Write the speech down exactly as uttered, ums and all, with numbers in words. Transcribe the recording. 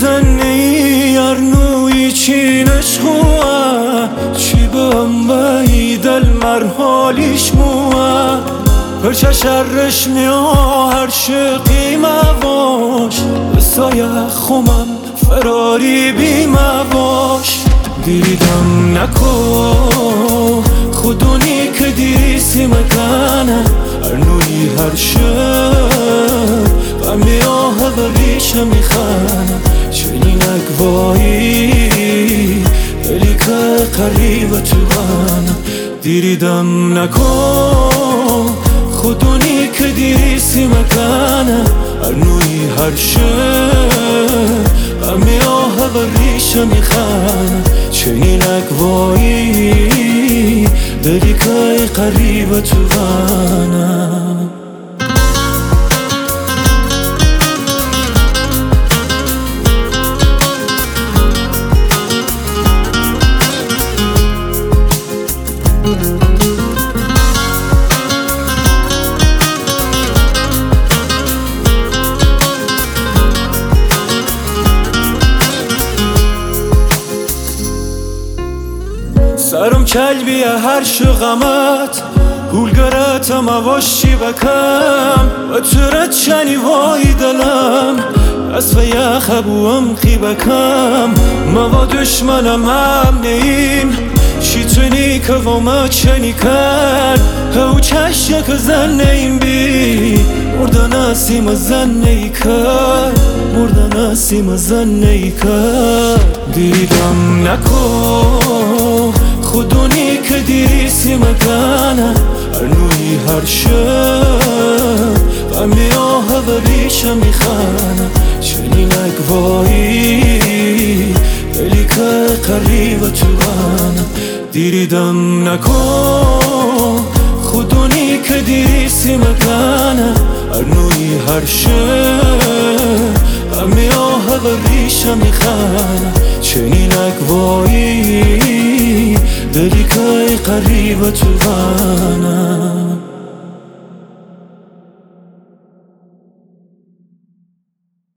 زنه ای ارنوی چینش خواه چی بم باید المرحالیش موه پرچه شرش میا هر شقی مواش بسایه خمم فراری بی مواش دیدم نکو خودونی که دیسی مکانه ارنوی هر شب غمی آه بریشم میخانه چنین اگوایی دلی که قریب توانه دیدم نکو خودونی که دیسی مکانه ارنوی هر شب غمی آه بریشم میخانه چنین اگوایی دلی که قریب توانه سرم کلبیه هر شغمت هولگرتم اواشی بکم و ترت شنی وای دلم از فیا خبوم خی بکم ما دشمنم هم نیم چی تونی که وما چنی کرد هاو چشک زن نیم بی مردن اسیم زن نی کرد مردن اسیم زن نی کرد دیدم نکو خودونی که دیسی مکانه ارنوی هر شب غمی آه بریشم میخانه چنین اگوایی دلی که قریب توانه دیدم نکو خودونی که دیسی مکانه ارنوی هر شب غمی آه بریشم میخانه چنین اگوایی دلی که قریب توانه